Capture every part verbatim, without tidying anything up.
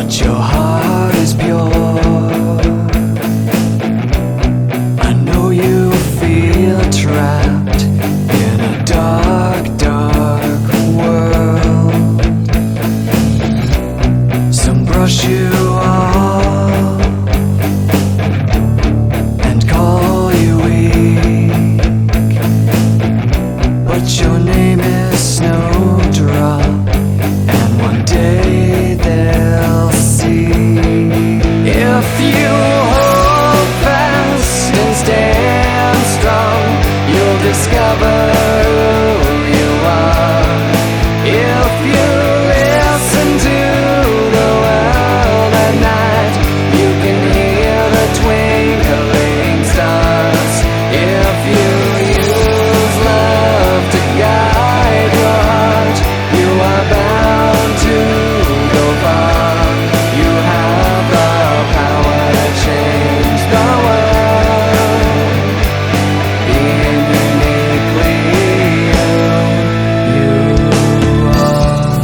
but your heart is pure. I know you feel trapped in a dark, dark world. Some brush you off and call you weak, but your name is Snowdrop, and one day they'll see. If you hold fast and stand strong, you'll discover who you are. If you listen to the world at night, you can hear the twinkling stars. If you use love to guide your heart, you are bound to go far. You have the power to change the world. Being uniquely you, you are.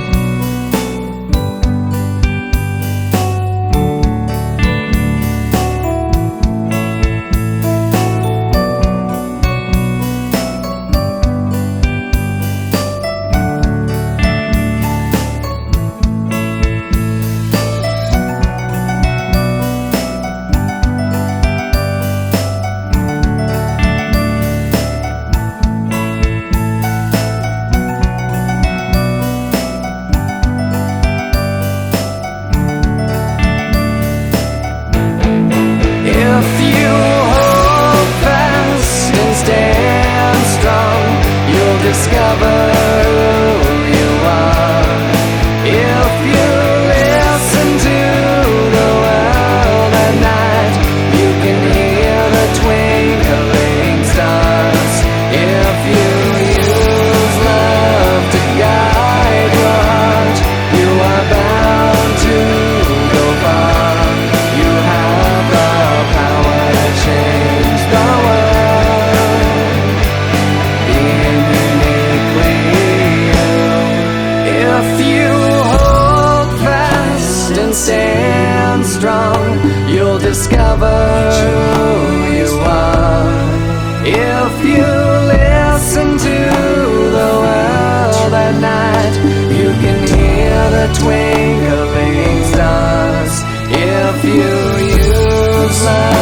If you hold fast and stand strong, you'll discover who you are. If you listen to the world at night, you can hear the twinkling stars. If you use love to guide your heart, you are bound to go far. You have the power to change the world. Being uniquely you. If you hold fast and stand strong, you'll discover who you are. If you listen to the world at night, you can hear the twinkling stars. If you use love